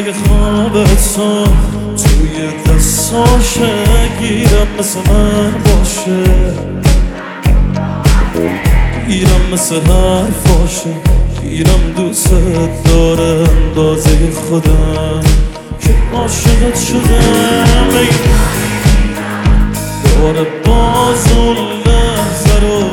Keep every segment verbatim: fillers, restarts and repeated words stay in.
اگه خوابت تو توی دستاشه گیرم مثل من باشه، گیرم مثل حرفاشه، گیرم دوست داره اندازه خودم که عاشقت شدم. ای داره باز اون لحظه رو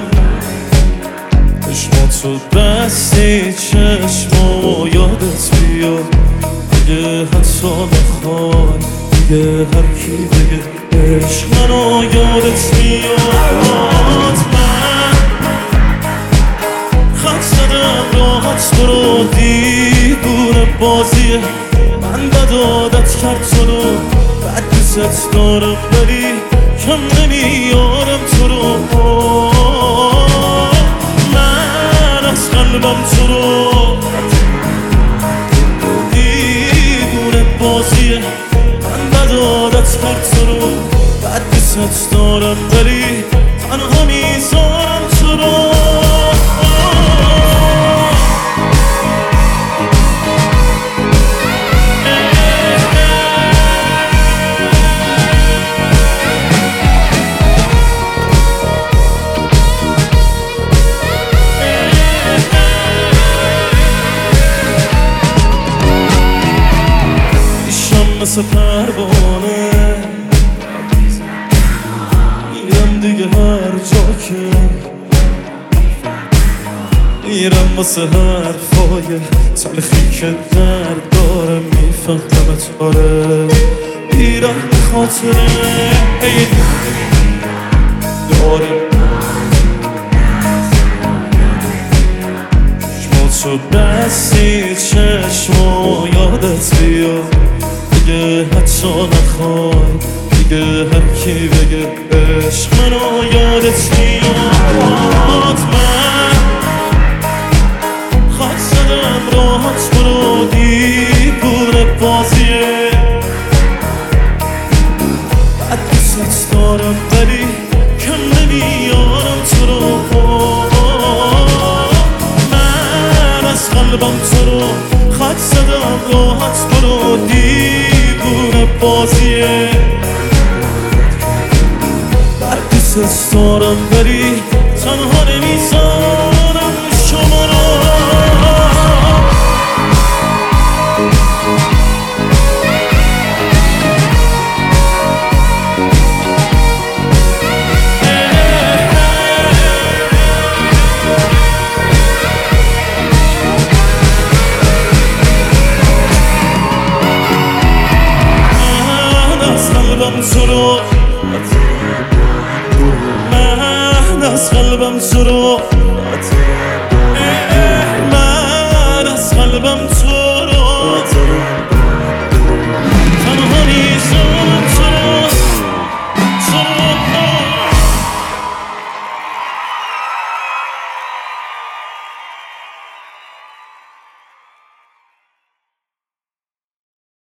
چشماتو بستی چشمامو یادت بیاد، دیگه حتی نخوای دیگه هر کی بگه عشق منو یادت بیاد. من خط زدم راحت برو دیوونه بازیه، من بد عادت کرد تو رو بد دوست دارم ولی کم نمیارم تو رو. من از قلبم تو رو دیوونه بازیه، من بد عادت کرد تو رو بد دوست دارم ولی تنها میذارم تو رو. مثل پروانه میرم دیگه هر جا که میرم واسه حرفای تلخی که درد داره میفهمت. آره میرم به خاطره داره چشماتو بستی چشمو یادت بیاد، دیگه حتی نخوای دیگه هر کی بگه عشق منو یادت میاد. من خط زدم راحت برو دیوونه بازیه، بد دوست دارم ولی کم نمیارم تو رو. من از قلبم تو رو خط زدم راحت برو دیوونه بازیه، بد دوست دارم ولی تنها نمیذارم شما رو. تو رو من از قلبم تو رو من از قلبم تو رو